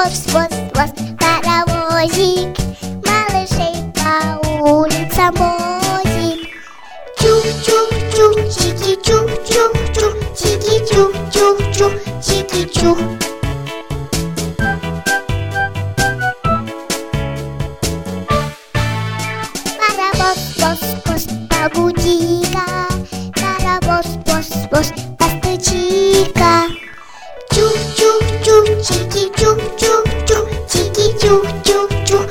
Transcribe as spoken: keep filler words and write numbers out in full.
воз, воз, воз, паровозик, малышей по улицам возит. Чух-чух-чух, чики-чух-чух-чух, чики-чух-чух-чух, чики-чух. Паровоз, воз, воз, погуди-ка, паровоз, воз, воз, постучи-ка. Чух-чух-чух, чики-чух-чух-чух, чики-чух-чух-чух,